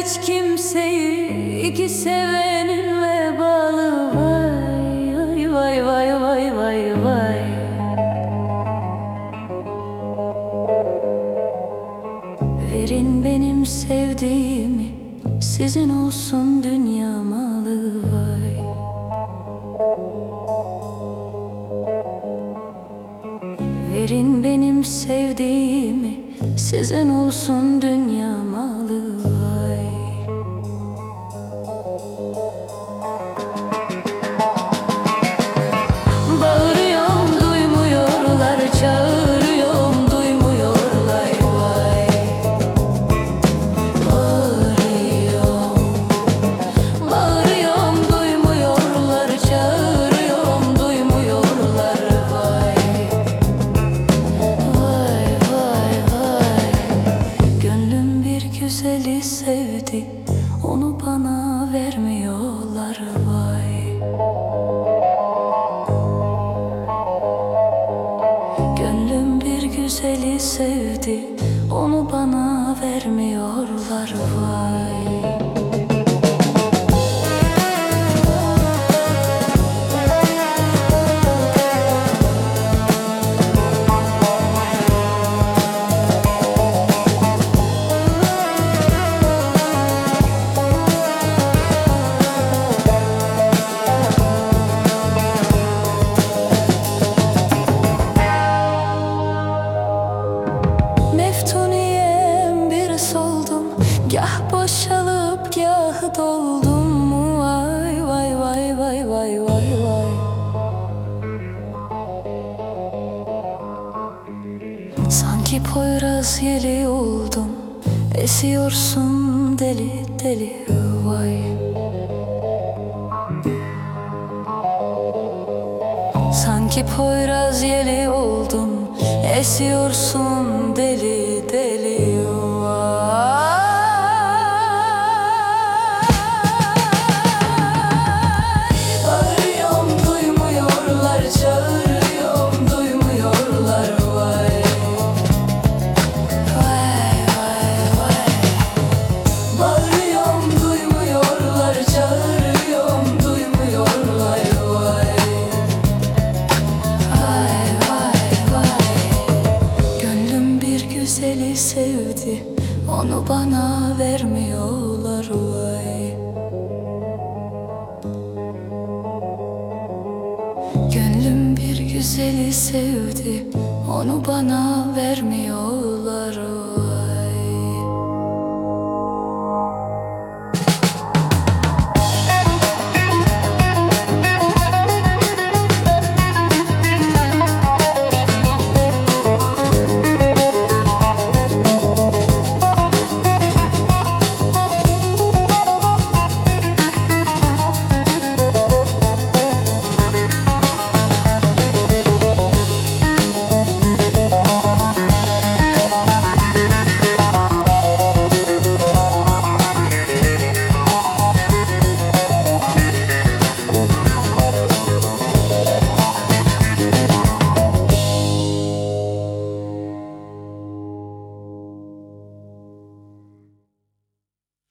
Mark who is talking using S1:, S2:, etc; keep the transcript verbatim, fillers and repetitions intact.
S1: hiç kimseyi, iki sevenin vebalı. Vay vay vay vay vay vay. Verin benim sevdiğimi, sizin olsun dünya malı. Vay. Verin benim sevdiğimi, sizin olsun dünya malı. Vay. Bağırıyorum duymuyorlar, çağırıyorum duymuyorlar. Vay. Bağırıyorum, bağırıyorum duymuyorlar, çağırıyorum duymuyorlar. Vay. Vay vay vay. Gönlüm bir güzeli sevdi, onu bana vermiyorlar. Vay. Gönlüm bir güzeli sevdi, onu bana vermiyorlar. Vay. Meftuniyem bir soldum, gah boşalıp gah doldum. Vay vay vay vay vay vay vay. Sanki Poyraz yeli oldum, esiyorsun deli deli. Vay. Sanki Poyraz yeli oldum, esiyorsun deli deli. Vay. Bağırıyorum duymuyorlar, çağırıyorum duymuyorlar. Vay. Vay vay vay. Bağırıyorum duymuyorlar, çağırıyorum duymuyorlar. Vay. Vay vay vay. Gönlüm bir güzeli sevdi, onu bana vermiyorlar. Vay. Gönlüm bir güzeli sevdi, onu bana vermiyor.